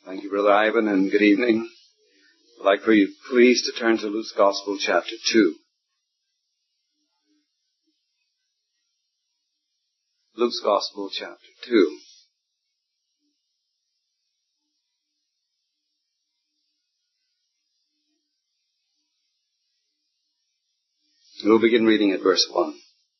Thank you, Brother Ivan, and good evening. I'd like for you please to turn to Luke's Gospel, chapter 2. Luke's Gospel, chapter 2. We'll begin reading at verse 1.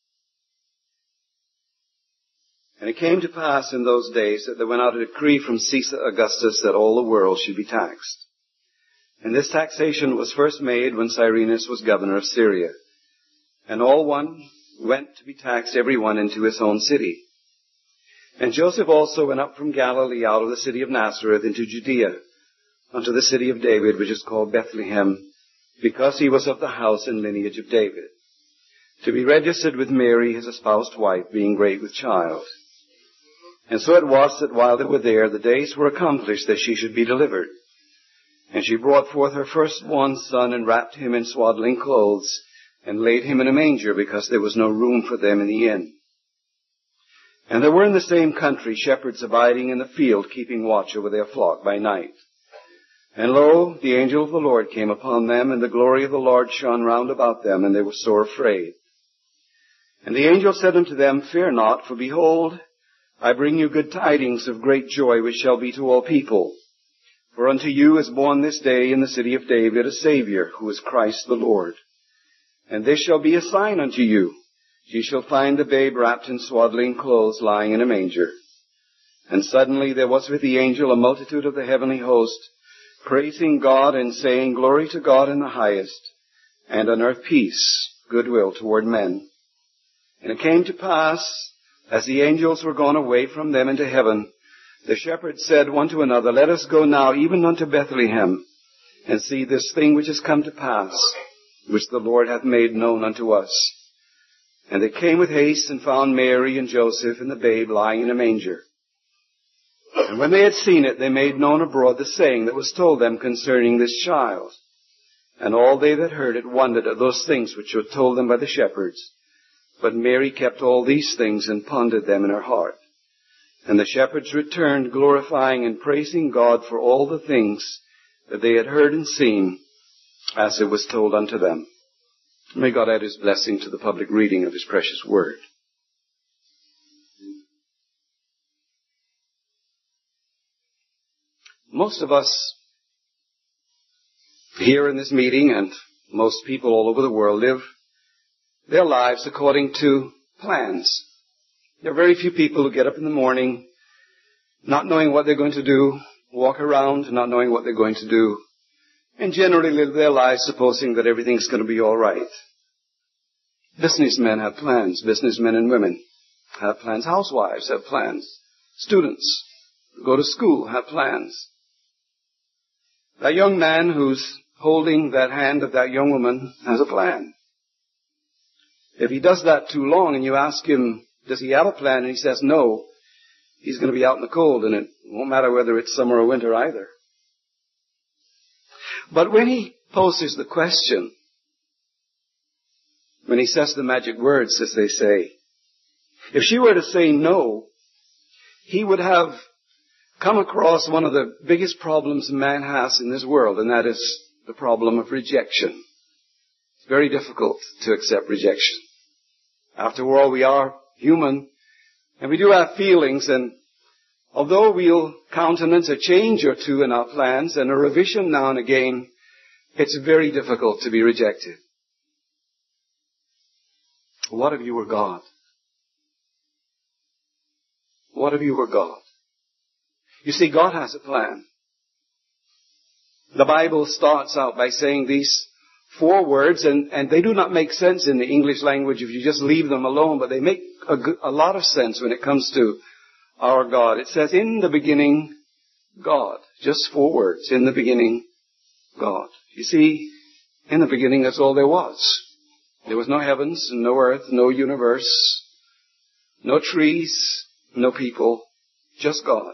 And it came to pass in those days that there went out a decree from Caesar Augustus that all the world should be taxed. And this taxation was first made when Cyrenius was governor of Syria. And all one went to be taxed, every one into his own city. And Joseph also went up from Galilee out of the city of Nazareth into Judea, unto the city of David, which is called Bethlehem, because he was of the house and lineage of David, to be registered with Mary, his espoused wife, being great with child. And so it was that while they were there, the days were accomplished that she should be delivered. And she brought forth her firstborn son, and wrapped him in swaddling clothes, and laid him in a manger, because there was no room for them in the inn. And there were in the same country shepherds abiding in the field, keeping watch over their flock by night. And lo, the angel of the Lord came upon them, and the glory of the Lord shone round about them, and they were sore afraid. And the angel said unto them, Fear not, for behold, I bring you good tidings of great joy, which shall be to all people. For unto you is born this day in the city of David a Savior, who is Christ the Lord. And this shall be a sign unto you. Ye shall find the babe wrapped in swaddling clothes, lying in a manger. And suddenly there was with the angel a multitude of the heavenly host, praising God and saying, Glory to God in the highest, and on earth peace, goodwill toward men. And it came to pass, as the angels were gone away from them into heaven, the shepherds said one to another, Let us go now even unto Bethlehem, and see this thing which is come to pass, which the Lord hath made known unto us. And they came with haste, and found Mary and Joseph and the babe lying in a manger. And when they had seen it, they made known abroad the saying that was told them concerning this child. And all they that heard it wondered at those things which were told them by the shepherds. But Mary kept all these things and pondered them in her heart. And the shepherds returned, glorifying and praising God for all the things that they had heard and seen, as it was told unto them. May God add his blessing to the public reading of his precious word. Most of us here in this meeting, and most people all over the world, live their lives according to plans. There are very few people who get up in the morning not knowing what they're going to do, walk around not knowing what they're going to do, and generally live their lives supposing that everything's going to be all right. Businessmen have plans. Businessmen and women have plans. Housewives have plans. Students who go to school have plans. That young man who's holding that hand of that young woman has a plan. If he does that too long and you ask him, does he have a plan, and he says no, he's going to be out in the cold, and it won't matter whether it's summer or winter either. But when he poses the question, when he says the magic words, as they say, if she were to say no, he would have come across one of the biggest problems man has in this world, and that is the problem of rejection. It's very difficult to accept rejection. After all, we are human, and we do have feelings, and although we'll countenance a change or two in our plans and a revision now and again, it's very difficult to be rejected. What if you were God? What if you were God? You see, God has a plan. The Bible starts out by saying these 4 words, and they do not make sense in the English language if you just leave them alone, but they make a lot of sense when it comes to our God. It says, in the beginning, God. Just 4 words. In the beginning, God. You see, in the beginning, that's all there was. There was no heavens, no earth, no universe, no trees, no people, just God.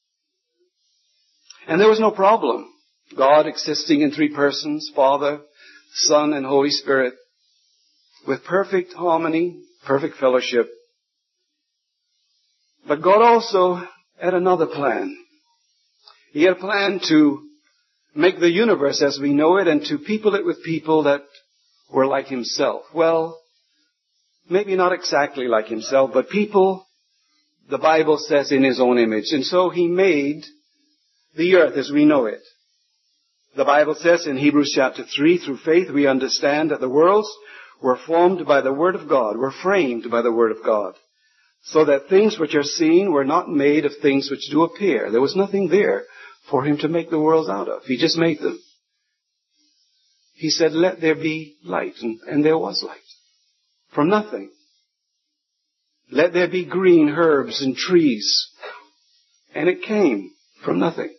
And there was no problem. God existing in 3 persons, Father, Son, and Holy Spirit, with perfect harmony, perfect fellowship. But God also had another plan. He had a plan to make the universe as we know it and to people it with people that were like himself. Well, maybe not exactly like himself, but people, the Bible says, in his own image. And so he made the earth as we know it. The Bible says in Hebrews chapter 3, through faith we understand that the worlds were formed by the Word of God, were framed by the Word of God, so that things which are seen were not made of things which do appear. There was nothing there for him to make the worlds out of. He just made them. He said, let there be light, and there was light. From nothing. Let there be green herbs and trees. And it came from nothing.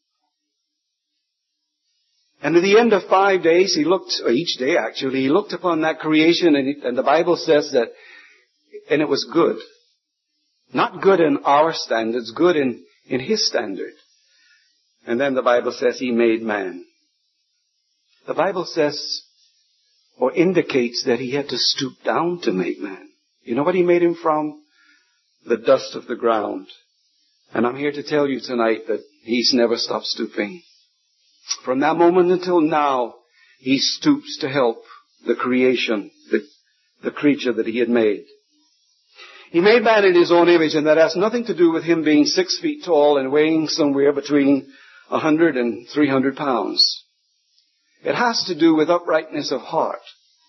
And at the end of 5 days, he looked, or each day actually, he looked upon that creation, and the Bible says that, and it was good. Not good in our standards, good in his standard. And then the Bible says he made man. The Bible says, or indicates that he had to stoop down to make man. You know what he made him from? The dust of the ground. And I'm here to tell you tonight that he's never stopped stooping. From that moment until now, he stoops to help the creation, the creature that he had made. He made man in his own image, and that has nothing to do with him being 6 feet tall and weighing somewhere between 100 and 300 pounds. It has to do with uprightness of heart.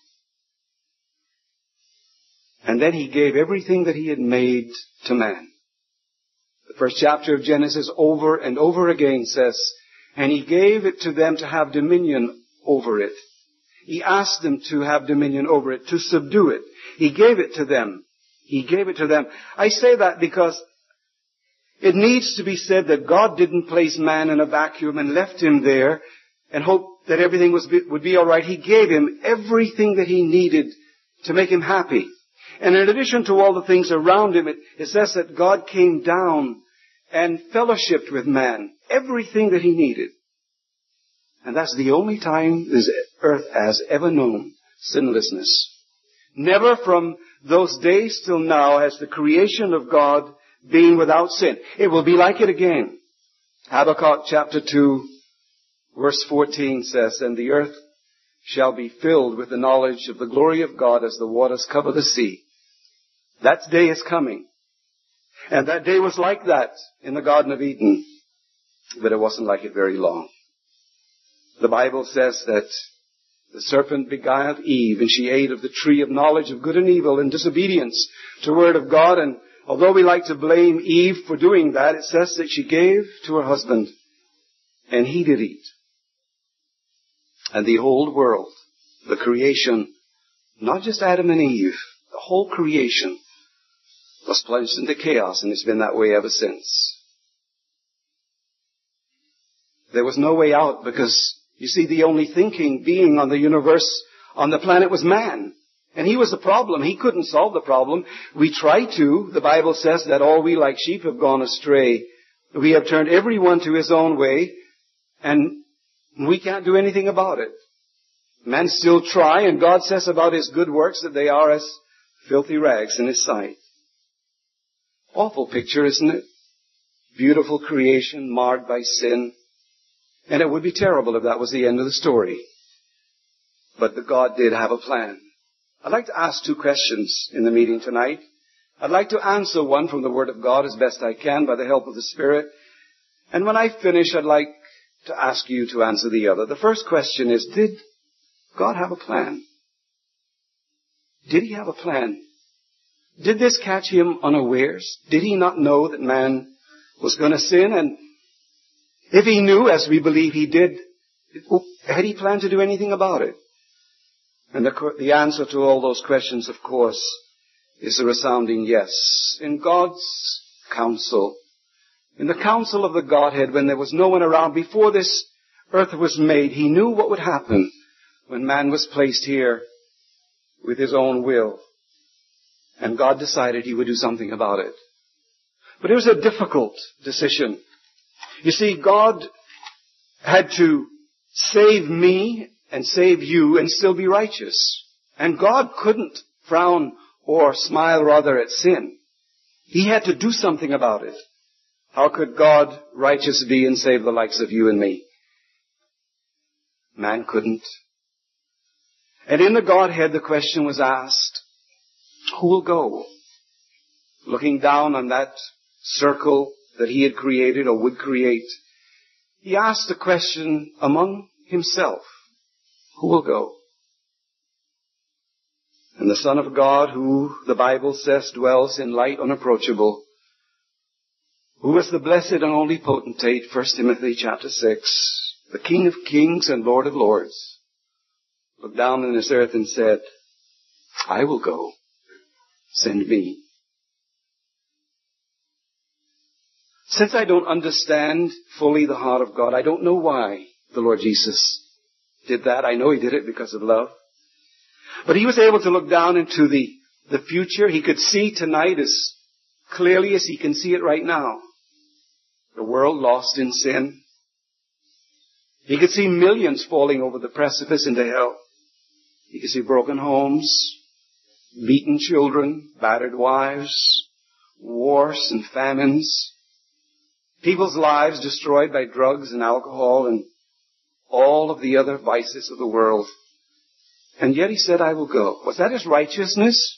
And then he gave everything that he had made to man. The first chapter of Genesis over and over again says, and he gave it to them to have dominion over it. He asked them to have dominion over it, to subdue it. He gave it to them. He gave it to them. I say that because it needs to be said that God didn't place man in a vacuum and left him there and hope that everything would be all right. He gave him everything that he needed to make him happy. And in addition to all the things around him, it says that God came down and fellowshiped with man. Everything that he needed. And that's the only time this earth has ever known sinlessness. Never from those days till now has the creation of God been without sin. It will be like it again. Habakkuk chapter 2, verse 14 says, and the earth shall be filled with the knowledge of the glory of God as the waters cover the sea. That day is coming. And that day was like that in the Garden of Eden. But it wasn't like it very long. The Bible says that the serpent beguiled Eve, and she ate of the tree of knowledge of good and evil in disobedience to the word of God. And although we like to blame Eve for doing that, it says that she gave to her husband, and he did eat. And the whole world, the creation, not just Adam and Eve, the whole creation was plunged into chaos, and it's been that way ever since. There was no way out because, you see, the only thinking being on the universe, on the planet, was man. And he was the problem. He couldn't solve the problem. We try to. The Bible says that all we like sheep have gone astray. We have turned everyone to his own way, and we can't do anything about it. Men still try, and God says about his good works that they are as filthy rags in his sight. Awful picture, isn't it? Beautiful creation marred by sin. And it would be terrible if that was the end of the story. But God did have a plan. I'd like to ask 2 questions in the meeting tonight. I'd like to answer one from the Word of God as best I can by the help of the Spirit. And when I finish, I'd like to ask you to answer the other. The first question is, did God have a plan? Did he have a plan? Did this catch him unawares? Did he not know that man was going to sin? And if he knew, as we believe he did, had he planned to do anything about it? And the answer to all those questions, of course, is a resounding yes. In God's counsel, in the counsel of the Godhead, when there was no one around, before this earth was made, he knew what would happen when man was placed here with his own will. And God decided he would do something about it. But it was a difficult decision. You see, God had to save me and save you and still be righteous. And God couldn't frown or smile rather at sin. He had to do something about it. How could God righteous be and save the likes of you and me? Man couldn't. And in the Godhead, the question was asked, who will go? Looking down on that circle that he had created or would create, he asked the question among himself, who will go? And the Son of God, who the Bible says dwells in light unapproachable, who is the blessed and only potentate, 1 Timothy chapter 6, the King of kings and Lord of lords, looked down on this earth and said, I will go. Send me. Since I don't understand fully the heart of God, I don't know why the Lord Jesus did that. I know he did it because of love. But he was able to look down into the future. He could see tonight as clearly as he can see it right now. The world lost in sin. He could see millions falling over the precipice into hell. He could see broken homes, beaten children, battered wives, wars and famines, people's lives destroyed by drugs and alcohol and all of the other vices of the world. And yet he said, I will go. Was that his righteousness?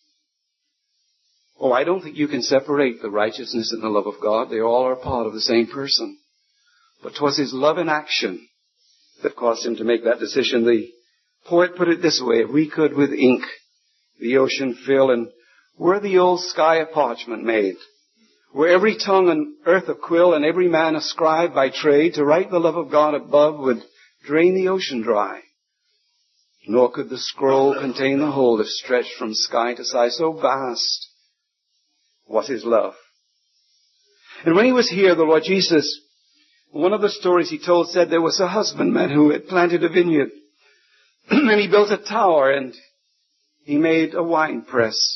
Oh, I don't think you can separate the righteousness and the love of God. They all are part of the same person. But 'twas his love in action that caused him to make that decision. The poet put it this way, if we could with ink the ocean fill, and were the old sky a parchment made, were every tongue on earth a quill, and every man a scribe by trade, to write the love of God above would drain the ocean dry. Nor could the scroll contain the whole if stretched from sky to sky. So vast was his love. And when he was here, the Lord Jesus, one of the stories he told said there was a husbandman who had planted a vineyard. And he built a tower and he made a wine press.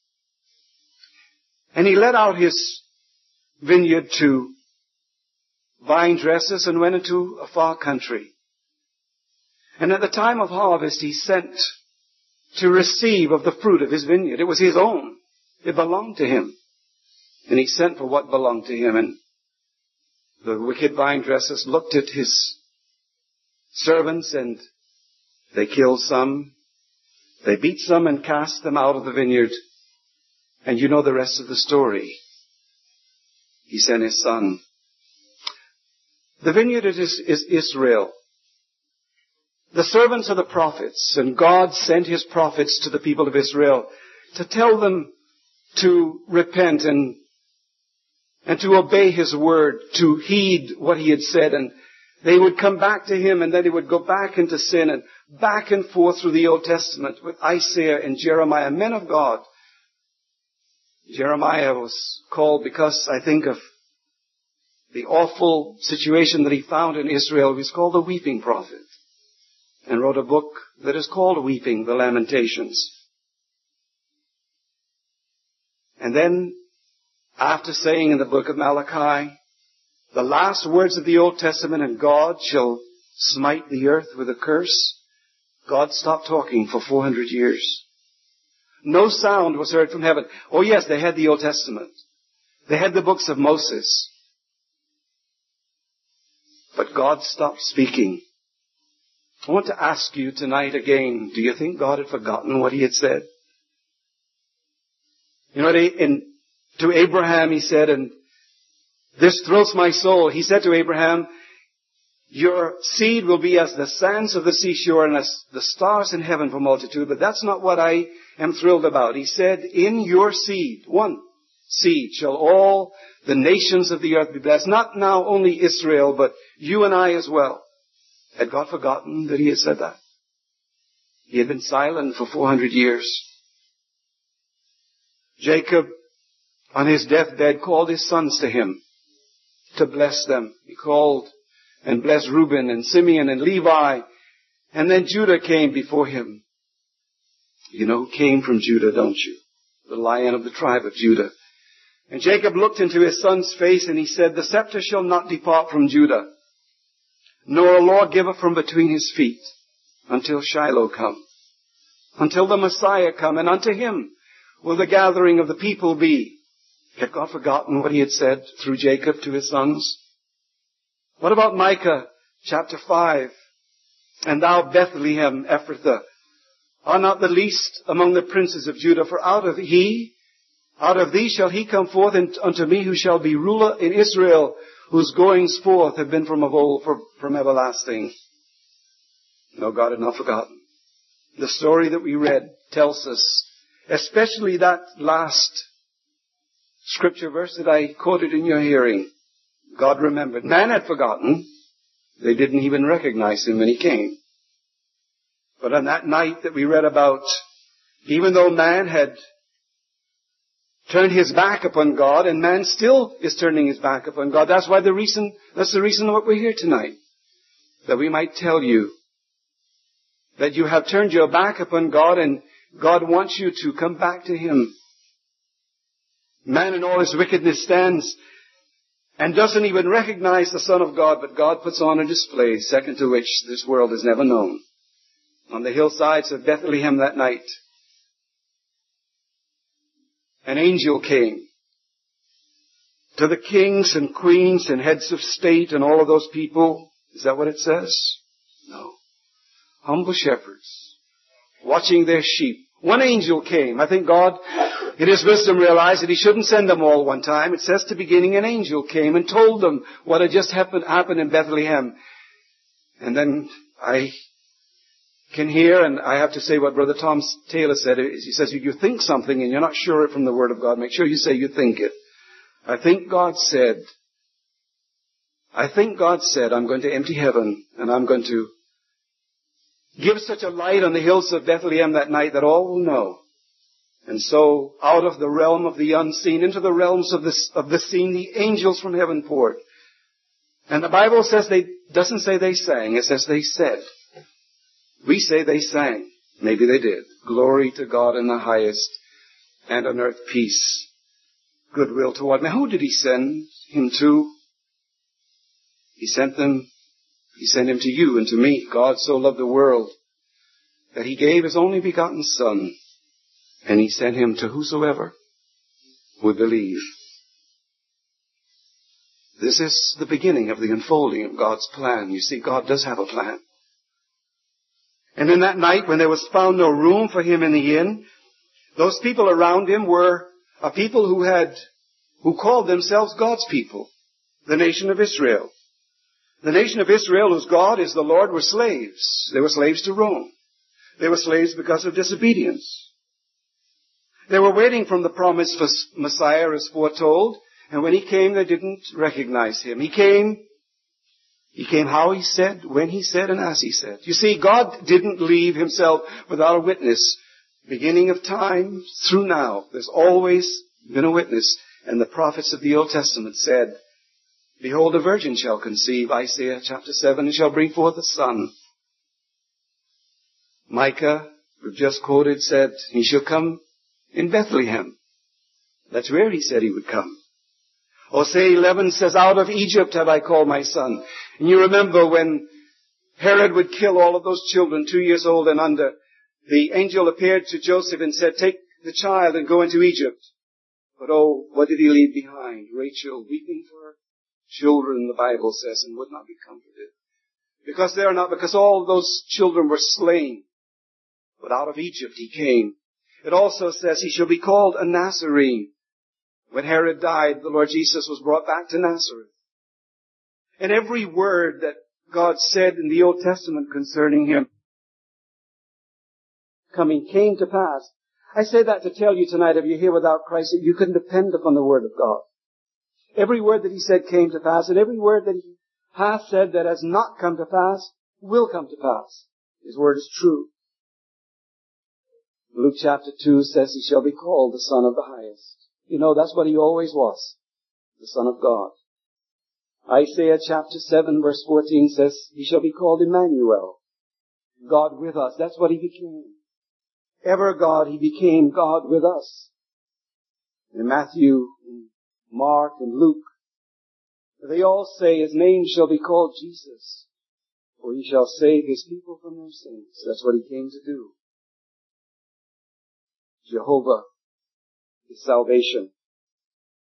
And he let out his vineyard to vine dressers and went into a far country. And at the time of harvest, he sent to receive of the fruit of his vineyard. It was his own. It belonged to him. And he sent for what belonged to him. And the wicked vine dressers looked at his servants and they killed some. They beat some and cast them out of the vineyard. And you know the rest of the story. He sent his son. The vineyard is Israel. The servants are the prophets, and God sent his prophets to the people of Israel to tell them to repent and to obey his word, to heed what he had said, and they would come back to him, and then they would go back into sin, and back and forth through the Old Testament with Isaiah and Jeremiah, men of God. Jeremiah was called because, I think, of the awful situation that he found in Israel. He was called the weeping prophet and wrote a book that is called Weeping, the Lamentations. And then, after saying in the book of Malachi, the last words of the Old Testament, and God shall smite the earth with a curse, God stopped talking for 400 years. No sound was heard from heaven. Oh yes, they had the Old Testament. They had the books of Moses. But God stopped speaking. I want to ask you tonight again, do you think God had forgotten what he had said? You know, to Abraham he said, and this thrills my soul, he said to Abraham, your seed will be as the sands of the seashore and as the stars in heaven for multitude. But that's not what I am thrilled about. He said, in your seed, one seed, shall all the nations of the earth be blessed. Not now only Israel, but you and I as well. Had God forgotten that he had said that? He had been silent for 400 years. Jacob, on his deathbed, called his sons to him to bless them. He called and blessed Reuben and Simeon and Levi. And then Judah came before him. You know who came from Judah, don't you? The Lion of the tribe of Judah. And Jacob looked into his son's face and he said, the scepter shall not depart from Judah, nor a lawgiver from between his feet, until Shiloh come, until the Messiah come, and unto him will the gathering of the people be. Had God forgotten what he had said through Jacob to his sons? What about Micah chapter 5? And thou, Bethlehem Ephrathah, art not the least among the princes of Judah, for out of thee shall he come forth unto me, who shall be ruler in Israel, whose goings forth have been from of old, from everlasting. No, God had not forgotten. The story that we read tells us, especially that last scripture verse that I quoted in your hearing, God remembered. Man had forgotten. They didn't even recognize him when he came. But on that night that we read about, even though man had turned his back upon God, and man still is turning his back upon God, that's the reason why we're here tonight. That we might tell you that you have turned your back upon God, and God wants you to come back to him. Man in all his wickedness stands and doesn't even recognize the Son of God, but God puts on a display, second to which this world has never known. On the hillsides of Bethlehem that night, an angel came to the kings and queens and heads of state and all of those people. Is that what it says? No. Humble shepherds, watching their sheep. One angel came. I think God, in his wisdom, realized that he shouldn't send them all one time. It says at the beginning, an angel came and told them what had just happened in Bethlehem. And then I can hear, and I have to say what Brother Tom Taylor said. He says, if you think something and you're not sure it from the Word of God, make sure you say you think it. I think God said, I'm going to empty heaven, and I'm going to give such a light on the hills of Bethlehem that night that all will know. And so, out of the realm of the unseen into the realms of the seen, the angels from heaven poured. And the Bible says doesn't say they sang, it says they said. We say they sang. Maybe they did. Glory to God in the highest, and on earth peace, goodwill toward men. Who did he send him to? He sent him to you and to me. God so loved the world that he gave his only begotten Son, and he sent him to whosoever would believe. This is the beginning of the unfolding of God's plan. You see, God does have a plan. And in that night, when there was found no room for him in the inn, those people around him were a people who called themselves God's people, the nation of Israel. The nation of Israel, whose God is the Lord, were slaves. They were slaves to Rome. They were slaves because of disobedience. They were waiting for the promised Messiah as foretold, and when he came, they didn't recognize him. He came how he said, when he said, and as he said. You see, God didn't leave himself without a witness. Beginning of time through now, there's always been a witness. And the prophets of the Old Testament said, behold, a virgin shall conceive, Isaiah chapter 7, and shall bring forth a son. Micah, we've just quoted, said, he shall come in Bethlehem. That's where he said he would come. Hosea 11 says, out of Egypt have I called my son. And you remember when Herod would kill all of those children 2 years old and under, the angel appeared to Joseph and said, take the child and go into Egypt. But oh, what did he leave behind? Rachel weeping for her children, the Bible says, and would not be comforted. Because all those children were slain. But out of Egypt he came. It also says he shall be called a Nazarene. When Herod died, the Lord Jesus was brought back to Nazareth. And every word that God said in the Old Testament concerning him coming came to pass. I say that to tell you tonight, if you're here without Christ, that you can depend upon the Word of God. Every word that he said came to pass, and every word that he hath said that has not come to pass will come to pass. His word is true. Luke chapter 2 says he shall be called the Son of the Highest. You know, that's what he always was, the Son of God. Isaiah chapter 7 verse 14 says he shall be called Emmanuel, God with us. That's what he became. Ever God, he became God with us. In Matthew, in Mark, and Luke, they all say his name shall be called Jesus, for he shall save his people from their sins. That's what he came to do. Jehovah is salvation.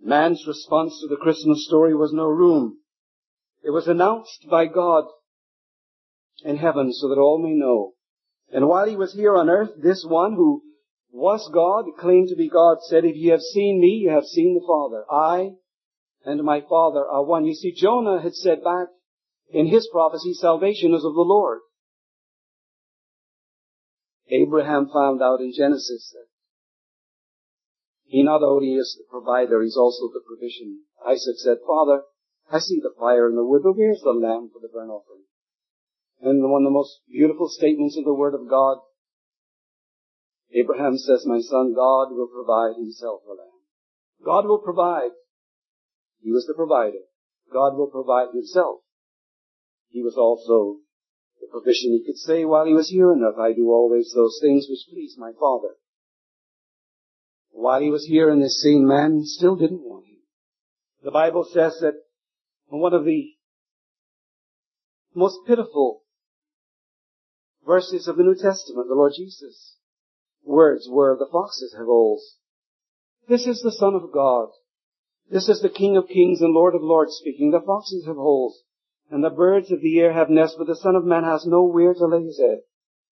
Man's response to the Christmas story was no room. It was announced by God in heaven so that all may know. And while he was here on earth, this one who was God, claimed to be God, said, if you have seen me, you have seen the Father. I and my Father are one. You see, Jonah had said back in his prophecy, salvation is of the Lord. Abraham found out in Genesis that he not only is the provider, he's also the provision. Isaac said, Father, I see the fire and the wood, but where's the lamb for the burnt offering? And one of the most beautiful statements of the Word of God, Abraham says, my son, God will provide himself a lamb. God will provide. He was the provider. God will provide himself. He was also the provision. He could say while he was here on earth, I do always those things which please my Father. While he was here in this scene, man still didn't want him. The Bible says that one of the most pitiful verses of the New Testament, the Lord Jesus' words were, the foxes have holes. This is the Son of God. This is the King of Kings and Lord of Lords speaking. The foxes have holes, and the birds of the air have nests, but the Son of Man has nowhere to lay his head.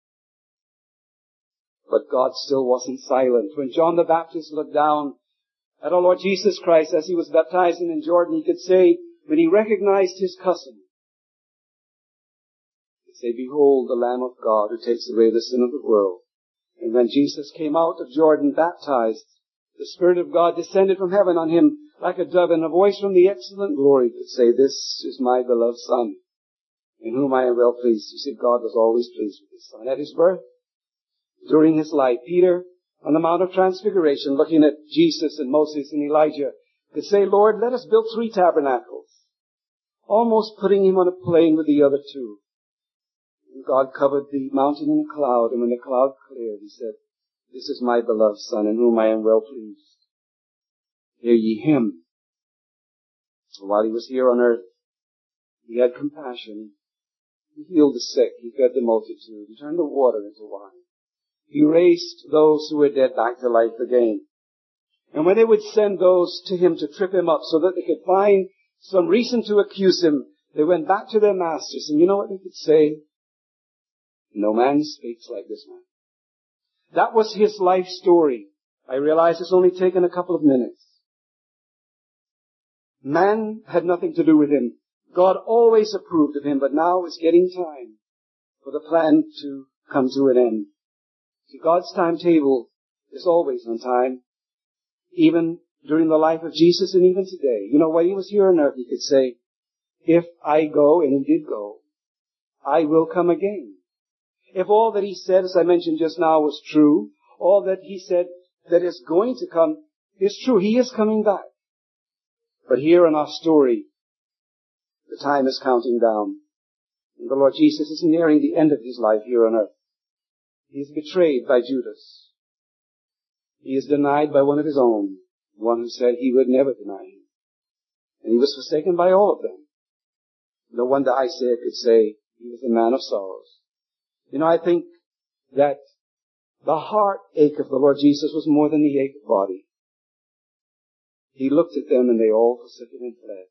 But God still wasn't silent. When John the Baptist looked down at our Lord Jesus Christ as he was baptizing in Jordan, he could say, when he recognized his cousin, he could say, behold the Lamb of God who takes away the sin of the world. And when Jesus came out of Jordan baptized, the Spirit of God descended from heaven on him like a dove, and a voice from the excellent glory could say, this is my beloved Son, in whom I am well pleased. You see, God was always pleased with his Son. At his birth, during his life, Peter, on the Mount of Transfiguration, looking at Jesus and Moses and Elijah, could say, Lord, let us build 3 tabernacles, almost putting him on a plane with the other 2. And God covered the mountain in a cloud, and when the cloud cleared, he said, this is my beloved Son, in whom I am well pleased. Hear ye him. So while he was here on earth, he had compassion. He healed the sick. He fed the multitude. He turned the water into wine. He raised those who were dead back to life again. And when they would send those to him to trip him up so that they could find some reason to accuse him, they went back to their masters. And you know what they could say? No man speaks like this man. That was his life story. I realize it's only taken a couple of minutes. Man had nothing to do with him. God always approved of him, but now it's getting time for the plan to come to an end. See, God's timetable is always on time, even during the life of Jesus and even today. You know, when he was here on earth, he could say, if I go, and he did go, I will come again. If all that he said, as I mentioned just now, was true, all that he said that is going to come is true. He is coming back. But here in our story, the time is counting down. And the Lord Jesus is nearing the end of his life here on earth. He is betrayed by Judas. He is denied by one of his own, one who said he would never deny him. And he was forsaken by all of them. No wonder Isaiah could say he was a man of sorrows. You know, I think that the heartache of the Lord Jesus was more than the ache of body. He looked at them and they all forsook him and fled.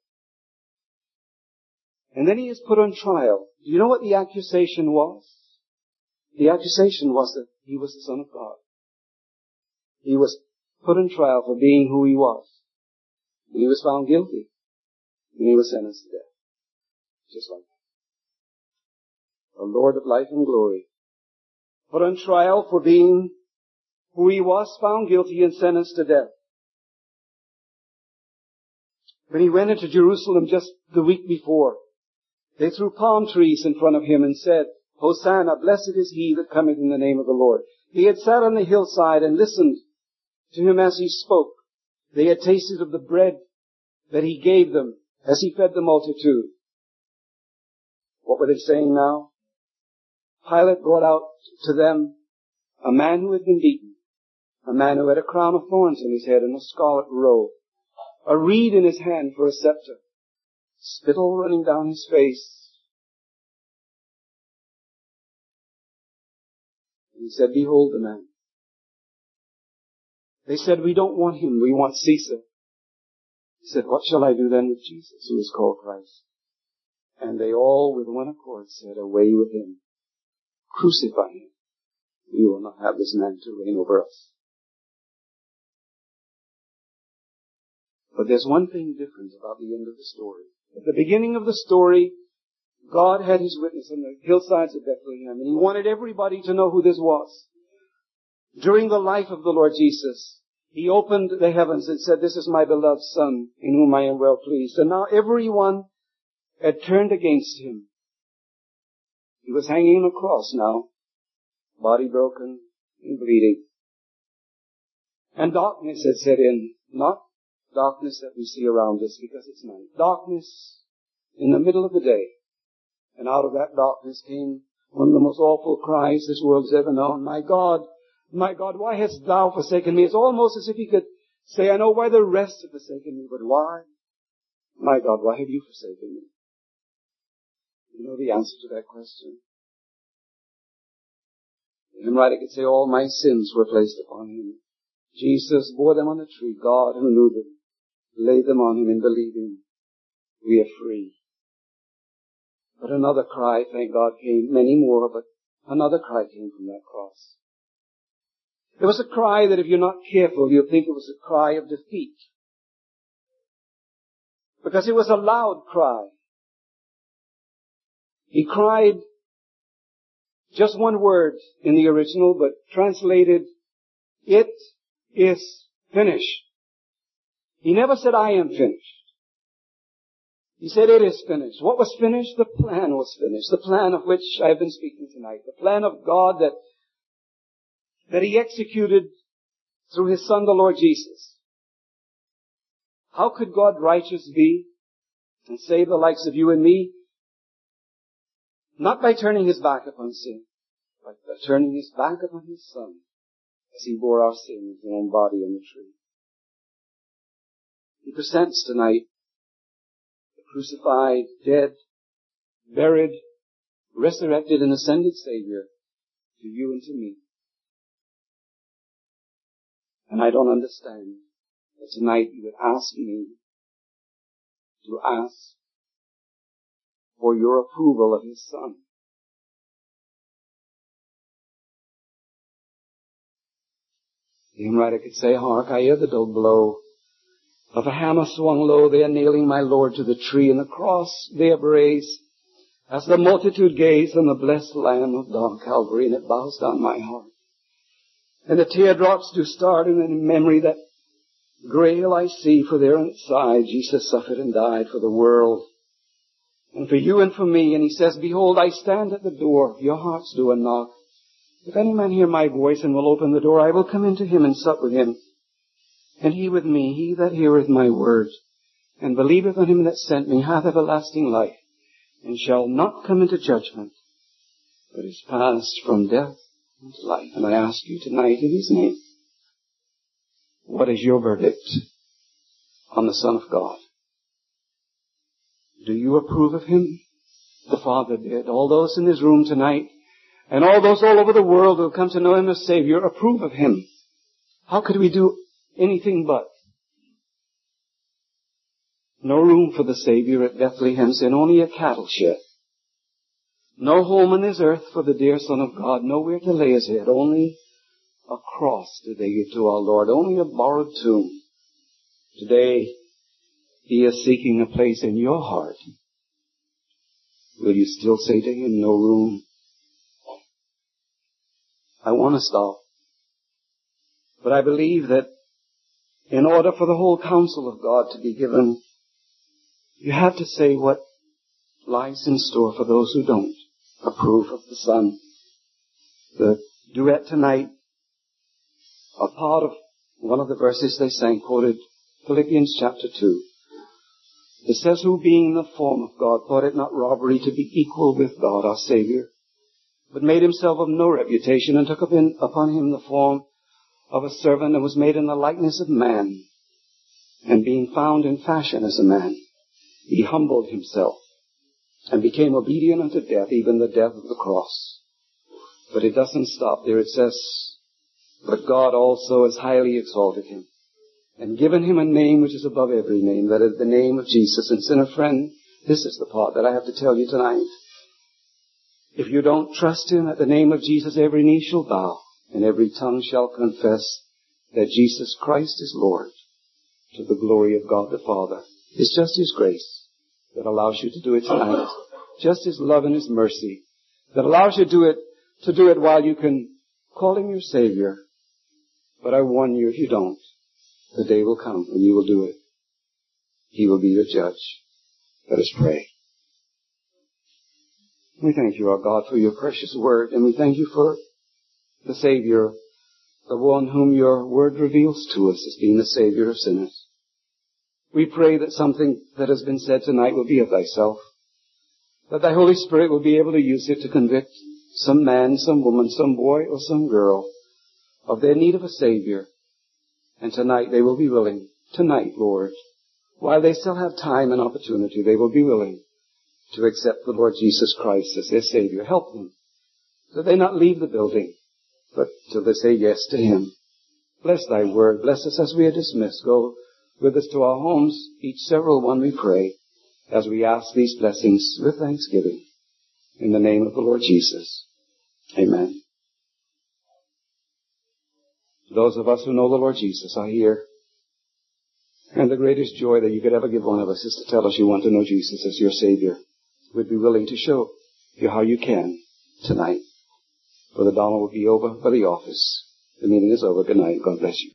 And then he is put on trial. Do you know what the accusation was? The accusation was that he was the Son of God. He was put on trial for being who he was. And he was found guilty. And he was sentenced to death. Just like that. The Lord of life and glory. Put on trial for being who he was, found guilty and sentenced to death. When he went into Jerusalem just the week before, they threw palm trees in front of him and said, Hosanna, blessed is he that cometh in the name of the Lord. He had sat on the hillside and listened to him as he spoke. They had tasted of the bread that he gave them as he fed the multitude. What were they saying now? Pilate brought out to them a man who had been beaten, a man who had a crown of thorns on his head and a scarlet robe, a reed in his hand for a scepter, spittle running down his face. And he said, behold the man. They said, we don't want him, we want Caesar. He said, what shall I do then with Jesus, who is called Christ? And they all with one accord said, away with him. Crucify him. We will not have this man to reign over us. But there's one thing different about the end of the story. At the beginning of the story, God had his witness on the hillsides of Bethlehem, and he wanted everybody to know who this was. During the life of the Lord Jesus, he opened the heavens and said, this is my beloved Son, in whom I am well pleased. And now everyone had turned against him. He was hanging on a cross now, body broken and bleeding. And darkness had set in, not darkness that we see around us because it's night. Darkness in the middle of the day. And out of that darkness came one of the most awful cries this world has ever known. My God, why hast thou forsaken me? It's almost as if he could say, I know why the rest have forsaken me, but why? My God, why have you forsaken me? You know the answer to that question. The hymn writer could say, all my sins were placed upon him. Jesus bore them on the tree. God, who knew them, laid them on him, and believing, we are free. But another cry, thank God, came. Many more, but another cry came from that cross. It was a cry that if you're not careful, you'll think it was a cry of defeat. Because it was a loud cry. He cried just one word in the original, but translated, it is finished. He never said, I am finished. He said, it is finished. What was finished? The plan was finished. The plan of which I have been speaking tonight. The plan of God that he executed through his Son, the Lord Jesus. How could God righteous be and save the likes of you and me? Not by turning his back upon sin, but by turning his back upon his Son as he bore our sins in his own body on the tree. He presents tonight the crucified, dead, buried, resurrected and ascended Savior to you and to me. And I don't understand that tonight you would ask me to ask for your approval of his Son. The hymn writer could say, hark, I hear the dull blow of a hammer swung low. They are nailing my Lord to the tree, and the cross they upraise as the multitude gaze on the blessed Lamb of dark Calvary, and it bows down my heart. And the teardrops do start, and in memory that grail I see, for there on its side Jesus suffered and died for the world, and for you and for me. And he says, behold, I stand at the door. Your hearts do a knock. If any man hear my voice and will open the door, I will come into him and sup with him, and he with me. He that heareth my word and believeth on him that sent me hath everlasting life, and shall not come into judgment, but is passed from death into life. And I ask you tonight in his name, what is your verdict on the Son of God? Do you approve of him? The Father did. All those in this room tonight, and all those all over the world who have come to know him as Savior, approve of him. How could we do anything but? No room for the Savior at Bethlehem sin, only a cattle shed. No home on this earth for the dear Son of God, nowhere to lay his head, only a cross did they give to our Lord, only a borrowed tomb. Today, he is seeking a place in your heart. Will you still say to him, no room? I want to stop. But I believe that in order for the whole counsel of God to be given, you have to say what lies in store for those who don't approve of the Son. The duet tonight, a part of one of the verses they sang, quoted Philippians chapter 2. It says, who being in the form of God thought it not robbery to be equal with God our Savior, but made himself of no reputation, and took upon him the form of a servant, and was made in the likeness of man. And being found in fashion as a man, he humbled himself and became obedient unto death, even the death of the cross. But it doesn't stop there. It says, but God also has highly exalted him and given him a name which is above every name, that is the name of Jesus. And sinner friend, this is the part that I have to tell you tonight. If you don't trust him, at the name of Jesus every knee shall bow and every tongue shall confess that Jesus Christ is Lord, to the glory of God the Father. It's just his grace that allows you to do it tonight. Just his love and his mercy that allows you to do it while you can call him your Savior. But I warn you, if you don't, the day will come when you will do it. He will be your judge. Let us pray. We thank you, our God, for your precious word, and we thank you for the Savior, the one whom your word reveals to us as being the Savior of sinners. We pray that something that has been said tonight will be of thyself, that thy Holy Spirit will be able to use it to convict some man, some woman, some boy, or some girl of their need of a Savior. And tonight they will be willing, tonight, Lord, while they still have time and opportunity, they will be willing to accept the Lord Jesus Christ as their Savior. Help them, so they not leave the building, but till they say yes to him. Bless thy word. Bless us as we are dismissed. Go with us to our homes, each several one, we pray, as we ask these blessings with thanksgiving. In the name of the Lord Jesus. Amen. Those of us who know the Lord Jesus are here. And the greatest joy that you could ever give one of us is to tell us you want to know Jesus as your Savior. We'd be willing to show you how you can tonight. For the dollar will be over for the office. The meeting is over. Good night. God bless you.